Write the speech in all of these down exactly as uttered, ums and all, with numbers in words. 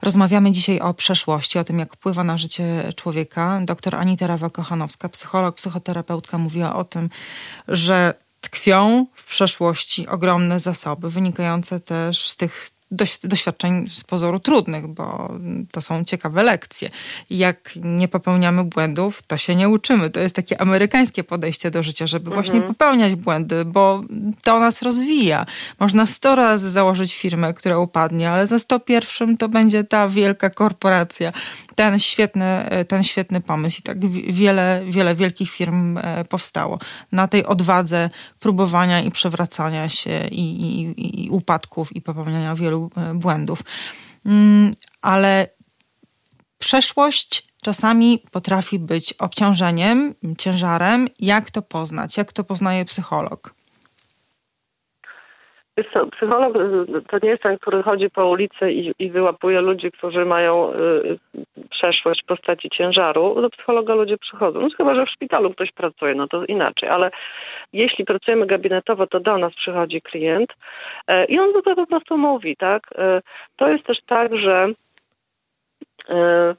Rozmawiamy dzisiaj o przeszłości, o tym, jak wpływa na życie człowieka. Doktor Anita Rawa-Kochanowska, psycholog, psychoterapeutka, mówiła o tym, że tkwią w przeszłości ogromne zasoby, wynikające też z tych doświadczeń z pozoru trudnych, bo to są ciekawe lekcje. Jak nie popełniamy błędów, to się nie uczymy. To jest takie amerykańskie podejście do życia, żeby mhm. właśnie popełniać błędy, bo to nas rozwija. Można sto razy założyć firmę, która upadnie, ale za sto pierwszym to będzie ta wielka korporacja. Ten świetny, ten świetny pomysł. I tak wiele, wiele wielkich firm powstało. Na tej odwadze próbowania i przewracania się i, i, i upadków i popełniania wielu błędów. Ale przeszłość czasami potrafi być obciążeniem, ciężarem. Jak to poznać? Jak to poznaje psycholog? Wiesz co, psycholog to nie jest ten, który chodzi po ulicy i, i wyłapuje ludzi, którzy mają y, przeszłość w postaci ciężaru. Do psychologa ludzie przychodzą. No chyba, że w szpitalu ktoś pracuje, no to inaczej. Ale jeśli pracujemy gabinetowo, to do nas przychodzi klient y, i on to po prostu mówi, tak? Y, to jest też tak, że y,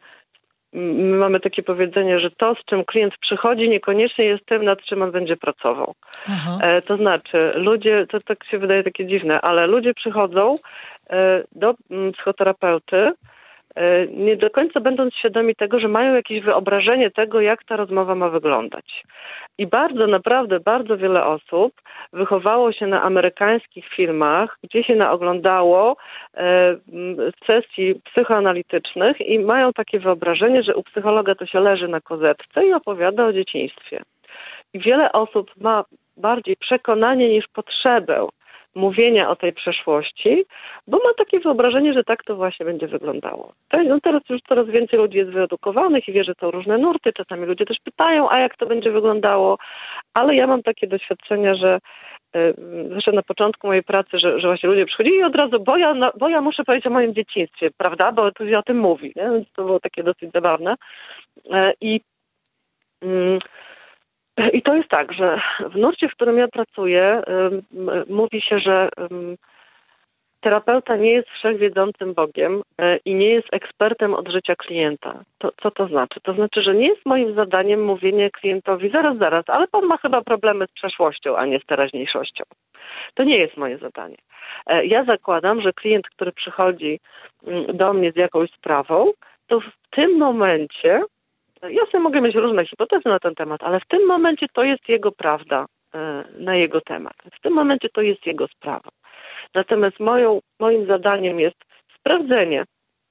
my mamy takie powiedzenie, że to, z czym klient przychodzi, niekoniecznie jest tym, nad czym on będzie pracował. E, to znaczy, ludzie, to tak się wydaje takie dziwne, ale ludzie przychodzą e, do m, psychoterapeuty, e, nie do końca będąc świadomi tego, że mają jakieś wyobrażenie tego, jak ta rozmowa ma wyglądać. I bardzo, naprawdę bardzo wiele osób wychowało się na amerykańskich filmach, gdzie się naoglądało e, sesji psychoanalitycznych i mają takie wyobrażenie, że u psychologa to się leży na kozetce i opowiada o dzieciństwie. I wiele osób ma bardziej przekonanie niż potrzebę mówienia o tej przeszłości, bo ma takie wyobrażenie, że tak to właśnie będzie wyglądało. No teraz już coraz więcej ludzi jest wyedukowanych i wie, że to różne nurty. Czasami ludzie też pytają, a jak to będzie wyglądało, ale ja mam takie doświadczenia, że zresztą na początku mojej pracy, że, że właśnie ludzie przychodzili i od razu, bo ja, no, bo ja muszę powiedzieć o moim dzieciństwie, prawda, bo tu się o tym mówi, nie? Więc to było takie dosyć zabawne. I mm, I to jest tak, że w nurcie, w którym ja pracuję, um, mówi się, że um, terapeuta nie jest wszechwiedzącym Bogiem um, i nie jest ekspertem od życia klienta. To, co to znaczy? To znaczy, że nie jest moim zadaniem mówienie klientowi, zaraz, zaraz, ale pan ma chyba problemy z przeszłością, a nie z teraźniejszością. To nie jest moje zadanie. Um, ja zakładam, że klient, który przychodzi um, do mnie z jakąś sprawą, to w tym momencie ja sobie mogę mieć różne hipotezy na ten temat, ale w tym momencie to jest jego prawda na jego temat. W tym momencie to jest jego sprawa. Natomiast moją, moim zadaniem jest sprawdzenie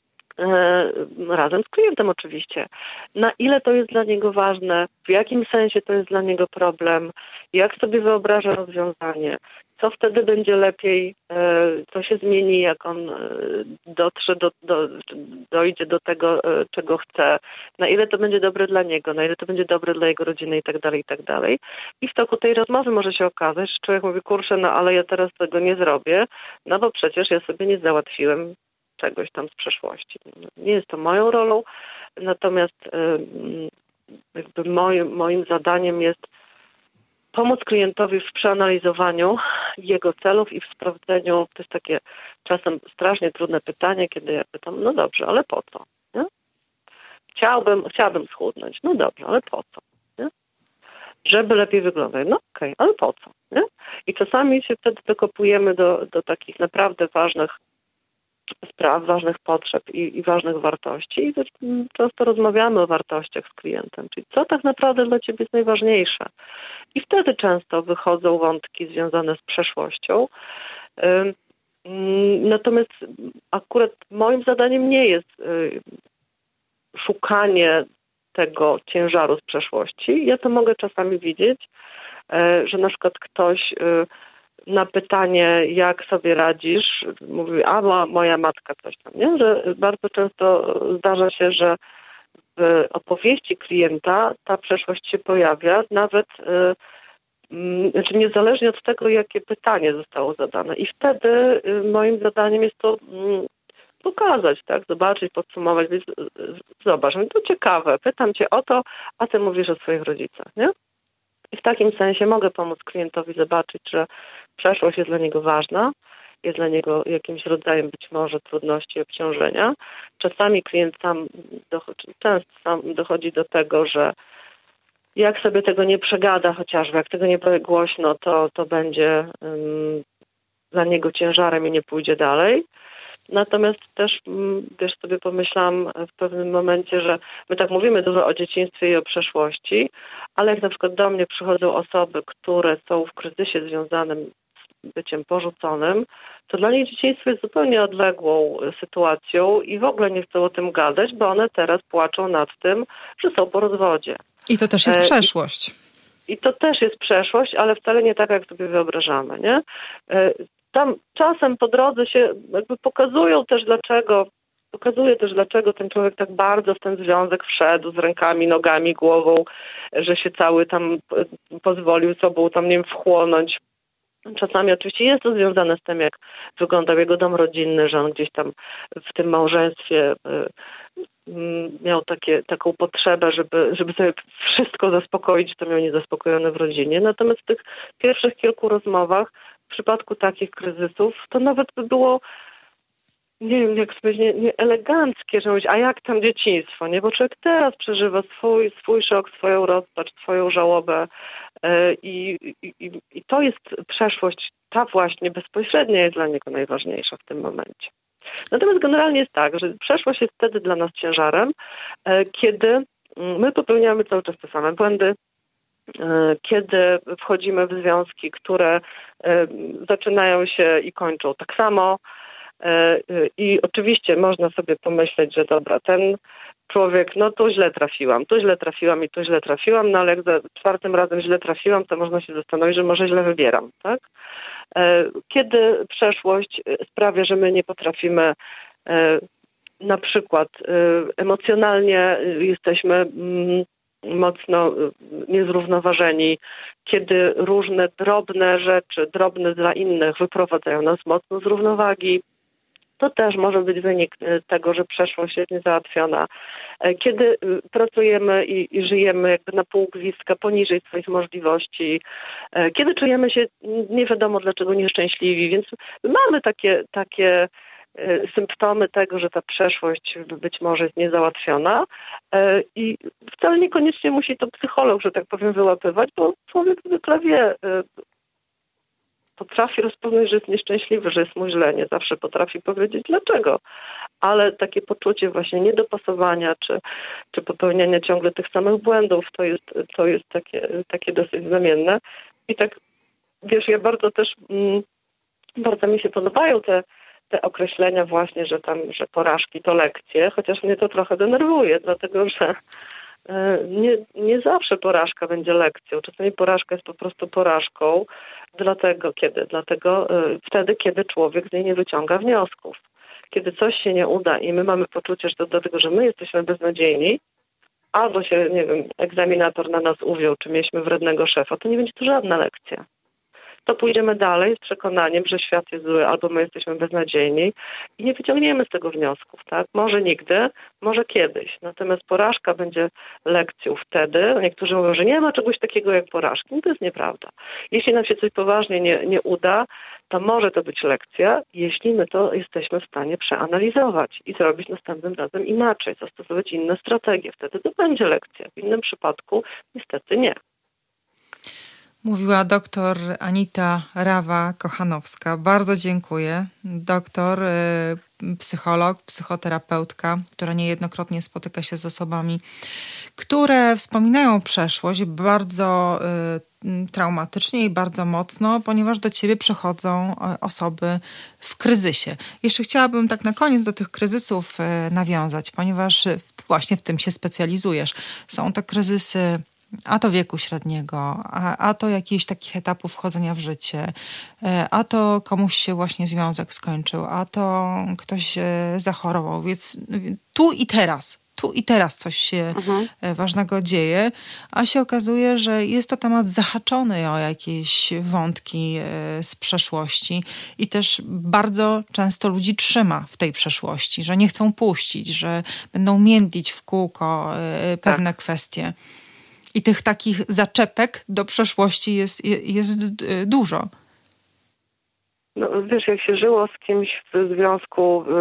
razem z klientem oczywiście, na ile to jest dla niego ważne, w jakim sensie to jest dla niego problem, jak sobie wyobraża rozwiązanie, co wtedy będzie lepiej, co się zmieni, jak on dotrze do, do, dojdzie do tego, czego chce, na ile to będzie dobre dla niego, na ile to będzie dobre dla jego rodziny i tak dalej, i tak dalej. I w toku tej rozmowy może się okazać, że człowiek mówi, kurczę, no ale ja teraz tego nie zrobię, no bo przecież ja sobie nie załatwiłem czegoś tam z przeszłości. Nie jest to moją rolą, natomiast jakby moim, moim zadaniem jest pomóc klientowi w przeanalizowaniu jego celów i w sprawdzeniu, to jest takie czasem strasznie trudne pytanie, kiedy ja pytam, no dobrze, ale po co? Nie? Chciałbym, chciałabym schudnąć, no dobrze, ale po co? Nie? Żeby lepiej wyglądać, no okej, okay, ale po co? Nie? I czasami się wtedy dokopujemy do, do takich naprawdę ważnych spraw, ważnych potrzeb i, i ważnych wartości i często rozmawiamy o wartościach z klientem, czyli co tak naprawdę dla ciebie jest najważniejsze. I wtedy często wychodzą wątki związane z przeszłością. Natomiast akurat moim zadaniem nie jest szukanie tego ciężaru z przeszłości. Ja to mogę czasami widzieć, że na przykład ktoś na pytanie, jak sobie radzisz, mówi, a moja matka coś tam, nie? Że bardzo często zdarza się, że w opowieści klienta ta przeszłość się pojawia, nawet yy, znaczy niezależnie od tego, jakie pytanie zostało zadane. I wtedy yy, moim zadaniem jest to yy, pokazać, tak, zobaczyć, podsumować, więc yy, zobacz, no to ciekawe, pytam cię o to, a ty mówisz o swoich rodzicach, nie? I w takim sensie mogę pomóc klientowi zobaczyć, że przeszłość jest dla niego ważna, jest dla niego jakimś rodzajem być może trudności i obciążenia. czasami klient sam, dochodzi, często sam dochodzi do tego, że jak sobie tego nie przegada chociażby, jak tego nie powie głośno, to, to będzie um, dla niego ciężarem i nie pójdzie dalej. Natomiast też, wiesz, sobie pomyślałam w pewnym momencie, że my tak mówimy dużo o dzieciństwie i o przeszłości, ale jak na przykład do mnie przychodzą osoby, które są w kryzysie związanym z byciem porzuconym, to dla nich dzieciństwo jest zupełnie odległą sytuacją i w ogóle nie chcą o tym gadać, bo one teraz płaczą nad tym, że są po rozwodzie. I to też jest e, przeszłość. I, I to też jest przeszłość, ale wcale nie taka, jak sobie wyobrażamy, nie? E, Tam czasem po drodze się jakby pokazują też dlaczego, pokazuje też dlaczego ten człowiek tak bardzo w ten związek wszedł z rękami, nogami, głową, że się cały tam pozwolił sobą tam nie wiem, wchłonąć. Czasami oczywiście jest to związane z tym, jak wyglądał jego dom rodzinny, że on gdzieś tam w tym małżeństwie miał takie, taką potrzebę, żeby, żeby sobie wszystko zaspokoić, to miał niezaspokojone w rodzinie. Natomiast w tych pierwszych kilku rozmowach w przypadku takich kryzysów, to nawet by było, nie wiem, jak powiedzieć, nie, nie eleganckie, że mówić, a jak tam dzieciństwo, nie? Bo człowiek teraz przeżywa swój, swój szok, swoją rozpacz, swoją żałobę yy, i, i, i to jest przeszłość, ta właśnie bezpośrednia jest dla niego najważniejsza w tym momencie. Natomiast generalnie jest tak, że przeszłość jest wtedy dla nas ciężarem, yy, kiedy my popełniamy cały czas te same błędy, kiedy wchodzimy w związki, które zaczynają się i kończą tak samo. I oczywiście można sobie pomyśleć, że dobra, ten człowiek, no tu źle trafiłam, tu źle trafiłam i tu źle trafiłam, no ale jak za czwartym razem źle trafiłam, to można się zastanowić, że może źle wybieram, tak? Kiedy przeszłość sprawia, że my nie potrafimy na przykład emocjonalnie jesteśmy mocno niezrównoważeni, kiedy różne drobne rzeczy, drobne dla innych wyprowadzają nas mocno z równowagi. To też może być wynik tego, że przeszłość jest niezałatwiona. Kiedy pracujemy i, i żyjemy jakby na pół gwizdka poniżej swoich możliwości, kiedy czujemy się nie wiadomo dlaczego nieszczęśliwi, więc mamy takie, takie symptomy tego, że ta przeszłość być może jest niezałatwiona i wcale niekoniecznie musi to psycholog, że tak powiem, wyłapywać, bo człowiek zwykle wie, potrafi rozpoznać, że jest nieszczęśliwy, że jest mu źle, nie zawsze potrafi powiedzieć dlaczego, ale takie poczucie właśnie niedopasowania czy, czy popełniania ciągle tych samych błędów, to jest, to jest takie, takie dosyć znamienne. I tak, wiesz, ja bardzo też, mm, bardzo mi się podobają te te określenia właśnie, że tam, że porażki to lekcje, chociaż mnie to trochę denerwuje, dlatego że nie, nie zawsze porażka będzie lekcją. Czasami porażka jest po prostu porażką. Dlatego kiedy? Dlatego wtedy, kiedy człowiek z niej nie wyciąga wniosków. Kiedy coś się nie uda i my mamy poczucie, że to dlatego, że my jesteśmy beznadziejni, albo się, nie wiem, egzaminator na nas uwziął, czy mieliśmy wrednego szefa, to nie będzie to żadna lekcja. To pójdziemy dalej z przekonaniem, że świat jest zły albo my jesteśmy beznadziejni i nie wyciągniemy z tego wniosków, tak? Może nigdy, może kiedyś. Natomiast porażka będzie lekcją wtedy. Niektórzy mówią, że nie ma czegoś takiego jak porażki. No to jest nieprawda. Jeśli nam się coś poważnie nie, nie uda, to może to być lekcja, jeśli my to jesteśmy w stanie przeanalizować i zrobić następnym razem inaczej, zastosować inne strategie. Wtedy to będzie lekcja. W innym przypadku niestety nie. Mówiła doktor Anita Rawa-Kochanowska. Bardzo dziękuję. Doktor, psycholog, psychoterapeutka, która niejednokrotnie spotyka się z osobami, które wspominają przeszłość bardzo traumatycznie i bardzo mocno, ponieważ do ciebie przychodzą osoby w kryzysie. Jeszcze chciałabym tak na koniec do tych kryzysów nawiązać, ponieważ właśnie w tym się specjalizujesz. Są to kryzysy a to wieku średniego, a, a to jakichś takich etapów wchodzenia w życie, a to komuś się właśnie związek skończył, a to ktoś zachorował, więc tu i teraz, tu i teraz coś się mhm. ważnego dzieje, a się okazuje, że jest to temat zahaczony o jakieś wątki z przeszłości i też bardzo często ludzi trzyma w tej przeszłości, że nie chcą puścić, że będą międlić w kółko pewne tak. kwestie. I tych takich zaczepek do przeszłości jest, jest dużo. No, wiesz, jak się żyło z kimś w związku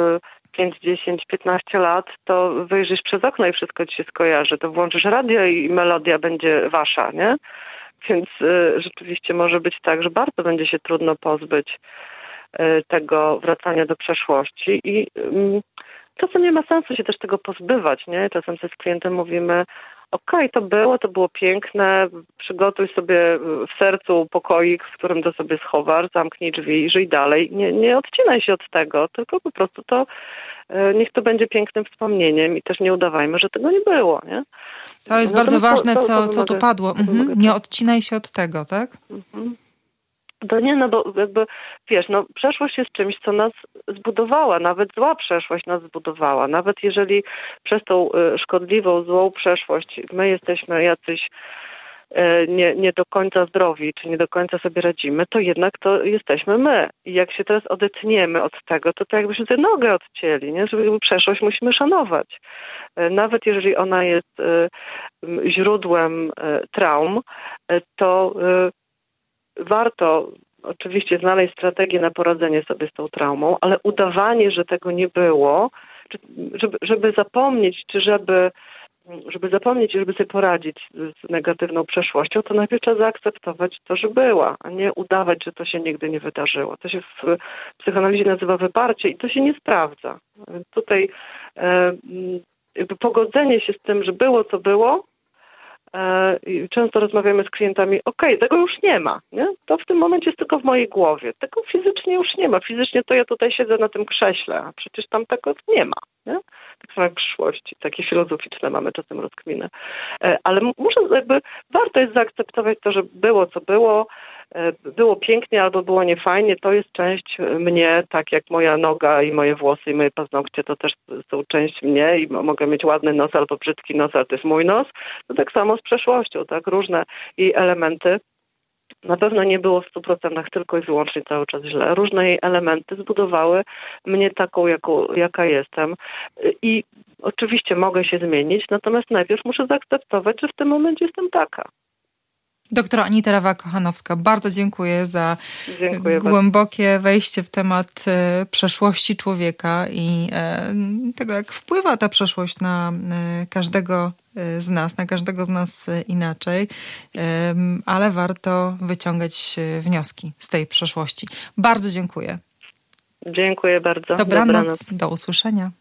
pięć, dziesięć, piętnaście lat, to wyjrzysz przez okno i wszystko ci się skojarzy. To włączysz radio i melodia będzie wasza, nie? Więc y, rzeczywiście może być tak, że bardzo będzie się trudno pozbyć y, tego wracania do przeszłości i y, czasem nie ma sensu się też tego pozbywać, nie? Czasem sobie z klientem mówimy, okej, okay, to było, to było piękne, przygotuj sobie w sercu pokoik, w którym to sobie schowasz, zamknij drzwi i żyj dalej. Nie, nie odcinaj się od tego, tylko po prostu to niech to będzie pięknym wspomnieniem i też nie udawajmy, że tego nie było, nie? To jest no bardzo to, ważne, to, to, co, to co tu mogę, padło. Mhm. mogę... Nie odcinaj się od tego, tak? Mhm. To nie, no bo jakby, wiesz, no przeszłość jest czymś, co nas zbudowała, nawet zła przeszłość nas zbudowała. Nawet jeżeli przez tą szkodliwą, złą przeszłość my jesteśmy jacyś nie, nie do końca zdrowi, czy nie do końca sobie radzimy, to jednak to jesteśmy my. I jak się teraz odetniemy od tego, to tak jakbyśmy tę nogę odcięli, nie? Żeby przeszłość musimy szanować. Nawet jeżeli ona jest źródłem traum, to warto oczywiście znaleźć strategię na poradzenie sobie z tą traumą, ale udawanie, że tego nie było, żeby, żeby zapomnieć, czy żeby, żeby zapomnieć, żeby sobie poradzić z negatywną przeszłością, to najpierw trzeba zaakceptować to, że była, a nie udawać, że to się nigdy nie wydarzyło. To się w psychoanalizie nazywa wyparcie i to się nie sprawdza. Więc tutaj e, jakby pogodzenie się z tym, że było, co było. Często rozmawiamy z klientami, okej, okay, tego już nie ma, nie? To w tym momencie jest tylko w mojej głowie. Tego fizycznie już nie ma. Fizycznie to ja tutaj siedzę na tym krześle, a przecież tam tego nie ma, nie? Tak samo jak w przyszłości. Takie filozoficzne mamy czasem rozkminy. Ale muszę jakby, warto jest zaakceptować to, że było co było, było pięknie albo było niefajnie, to jest część mnie, tak jak moja noga i moje włosy i moje paznokcie to też są część mnie i mogę mieć ładny nos albo brzydki nos, ale to jest mój nos. To tak samo z przeszłością, tak? Różne jej elementy. Na pewno nie było w stu procentach tylko i wyłącznie cały czas źle. Różne jej elementy zbudowały mnie taką, jaką, jaka jestem. I oczywiście mogę się zmienić, natomiast najpierw muszę zaakceptować, że w tym momencie jestem taka. Doktor Anita Rawa-Kochanowska, bardzo dziękuję za dziękuję głębokie bardzo. wejście w temat e, przeszłości człowieka i e, tego, jak wpływa ta przeszłość na e, każdego z nas, na każdego z nas inaczej, e, ale warto wyciągać wnioski z tej przeszłości. Bardzo dziękuję. Dziękuję bardzo. Dobranoc, Dobranoc. Do usłyszenia.